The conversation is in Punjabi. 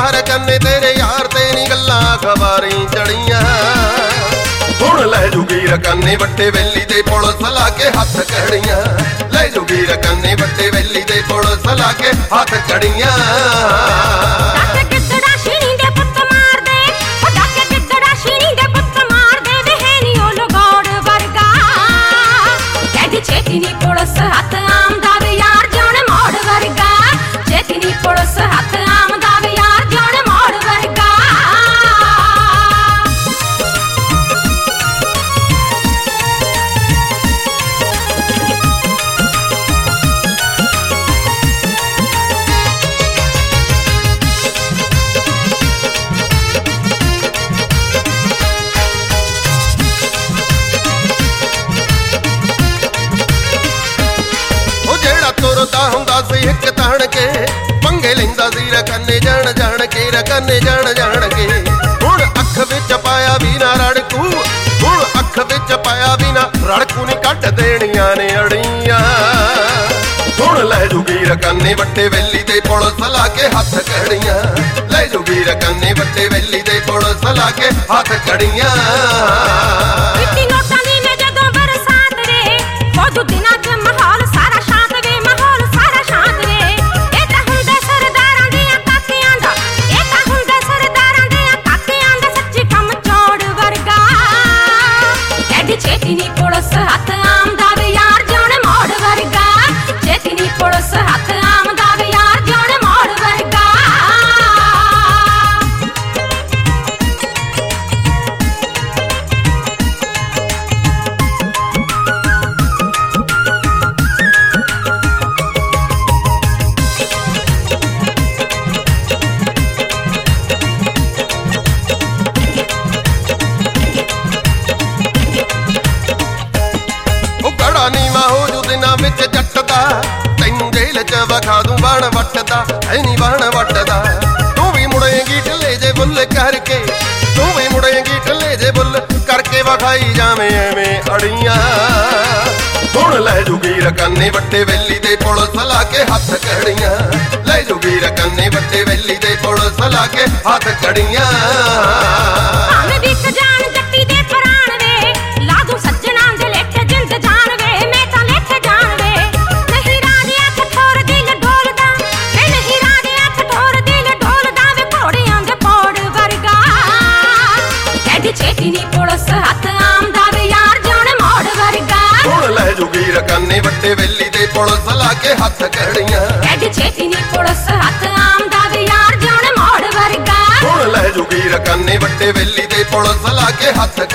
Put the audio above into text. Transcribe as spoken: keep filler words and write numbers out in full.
ਬਾਹਰ ਕੰਨੇ ਤੇਰੇ ਯਾਰ ਤੇ ਨੀ ਗੱਲਾਂ ਖਬਾਰੀ ਚੜੀਆਂ। ਹੁਣ ਲੈ ਜੂਗੀ ਰਕਾਨੇ ਵੱਟੇ ਵੇਲੀ ਦੇ ਪੁਲਿਸ ਲਾ ਕੇ ਹੱਥ ਕੜੀਆਂ। ਲੈ ਜੂਗੀ ਰਕਾਨੇ ਵੱਟੇ ਵੇਲੀ ਦੇ ਪੁਲਿਸ ਲਾ ਕੇ ਹੱਥ ਕੜੀਆਂ। ਪੁਲਿਸ ਹੱਥ ਆਮਦਾ ਵੇ ਯਾਰ ਜਿਉਣ ਮੋੜ ਵਰਗਾ। ਛੇਤੀ ਨੀ ਪੁਲਿਸ ਹੱਥ ਆਮਦਾ ਵੇ ਯਾਰ ਜਿਉਣ ਮੋੜ ਵਰਗਾ। ਤੁਰਦਾ ਹੁੰਦਾ ਸੀ ਇੱਕ ਤਾਣ ਕੇ ਪੰਗੇ ਲੈਂਦਾ ਸੀ ਰਕਾਨੇ ਜਾਣ ਜਾਣ ਕੇ ਰਕਾਨੇ ਜਾਣ ਜਾਣ ਕੇ। ਹੁਣ ਅੱਖ ਵਿੱਚ ਪਾਇਆ ਵੀ ਨਾ ਰੜਕੂ ਹੁਣ ਅੱਖ ਵਿੱਚ ਪਾਇਆ ਵੀ ਨਾ ਰੜਕੂ ਨੀ ਕੱਢ ਦੇਣੀਆਂ ਨੇ ਅੜੀਆਂ। ਹੁਣ ਲੈ ਜੂਗੀ ਰਕਾਨੇ ਵੱਟੇ ਵੇਲੀ ਦੇ ਪੁਲਿਸ ਲਾ ਕੇ ਹੱਥ ਕੜੀਆਂ। ਲੈ ਜੂਗੀ ਰਕਾਨੇ ਵੱਟੇ ਵੇਲੀ ਦੇ ਪੁਲਿਸ ਲਾ ਕੇ ਹੱਥ ਕੜੀਆਂ। ਮਿੱਟੀ ਨੋਟਾਂ ਦੀ ਮੈਂ ਜਦੋਂ ਬਰਸਾਤ ਰੇ ਫੌਜ ਦਿਨਾਂ ਚ ਮਾਹੌਲ ਸਾਰਾ ਸ਼ਾਂਤ ਵੇ। ਮਾਹੌਲ ਸਾਰਾ ਸ਼ਾਂਤ ਵੇ। ਇਹ ਤਾਂ ਹੁੰਦਾ ਸਰਦਾਰਾਂ ਦੀਆਂ ਕਾਕਿਆਂ ਦਾ ਇਹ ਤਾਂ ਹੁੰਦਾ ਸਰਦਾਰਾਂ ਦੀਆਂ ਕਾਕਿਆਂ ਦਾ ਸੱਚੀ ਕੰਮ ਚੋੜ ਵਰਗਾ। ਐਡੀ ਛੇਤੀ ਨੀ ਪੁਲਿਸ ਹੱਥ ਆਮਦਾ ਵੇ ਯਾਰ ਜਿਉਣ ਮੋੜ ਵਰਗਾ। ਛੇਤੀ ਨੀ ਪੁਲਿਸ ਹੱਥ ਆਮਦਾ ਵੇ ਯਾਰ ਜਿਉਣ ਮੋੜ ਵਰਗਾ। ਨੀਵਾਂ ਹੋ ਜੂ ਦਿਨਾਂ ਵਿੱਚ ਜੱਟ ਦਾ ਤੈਨੂੰ ਜੇਲ੍ਹ ਚ ਵਿਖਾ ਦੂੰ ਬਾਣ ਵੱਟਦਾ ਐ ਨੀ ਬਾਣ ਵੱਟਦਾ। ਤੂੰ ਵੀ ਮੁੜੇਂਗੀ ਢਿੱਲੇ ਜੇ ਬੁੱਲ ਕਰਕੇ ਤੂੰ ਵੀ ਮੁੜੇਂਗੀ ਢਿੱਲੇ ਜੇ ਬੁੱਲ ਕਰਕੇ ਵਿਖਾਈ ਜਾਵੇਂ ਐਵੇਂ ਅੜੀਆਂ। ਹੁਣ ਲੈ ਜੂਗੀ ਰਕਾਨੇ ਵੱਟੇ ਵੇਲੀ ਦੇ ਪੁਲਿਸ ਲਾ ਕੇ ਹੱਥ ਕੜੀਆਂ। ਲੈ ਜੂਗੀ ਰਕਾਨੇ ਵੱਟੇ ਵੇਲੀ ਦੇ ਪੁਲਿਸ ਲਾ ਕੇ ਹੱਥ ਕੜੀਆਂ। ਭਾਵੇਂ ਵਿਕ ਜਾਣ ਜੱਟੀ ਦੇ ਪ੍ਰਾਣ ਵੇ ਲਾ ਦੂੰ ਸੱਜਣਾ ਦੇ ਲੇਖੇ ਜਿੰਦ ਜਾਣ ਵੇ। ਮੈਂ ਤਾਂ ਲੇਖੇ ਜਾਣ ਵੇ ਨਹੀਂ ਰਾਜਿਆ ਕਠੋਰ ਦਿਲ ਡੋਲਦਾ ਵੇ ਨਹੀਂ ਰਾਜਿਆ ਕਠੋਰ ਦਿਲ ਡੋਲਦਾ ਵੇ ਘੋੜਿਆਂ ਦੇ ਪੌੜ ਵਰਗਾ। ਐਡੀ ਛੇਤੀ ਨੀ ਪੁਲਿਸ ਹੱਥ ਆਮਦਾ ਵੇ ਯਾਰ ਜਿਉਣ ਮੋੜ ਵਰਗਾ। ਹੁਣ ਲੈ ਜੂਗੀ ਰਕਾਨੇ ਵੱਟੇ ਵੇਲੀ ਦੇ ਪੁਲਿਸ ਲਾ ਕੇ ਹੱਥ ਕੜੀਆਂ। ਐਡੀ ਛੇਤੀ ਨੀ ਪੁਲਿਸ ਹੱਥ ਆਮਦਾ ਵੇ ਯਾਰ ਜਿਉਣ ਮੋੜ ਵਰਗਾ। ਹੁਣ ਲੈ ਜੂਗੀ ਰਕਾਨੇ ਵੱਟੇ ਵੇਲੀ ਦੇ ਪੁਲਿਸ ਲਾ ਕੇ ਹੱਥ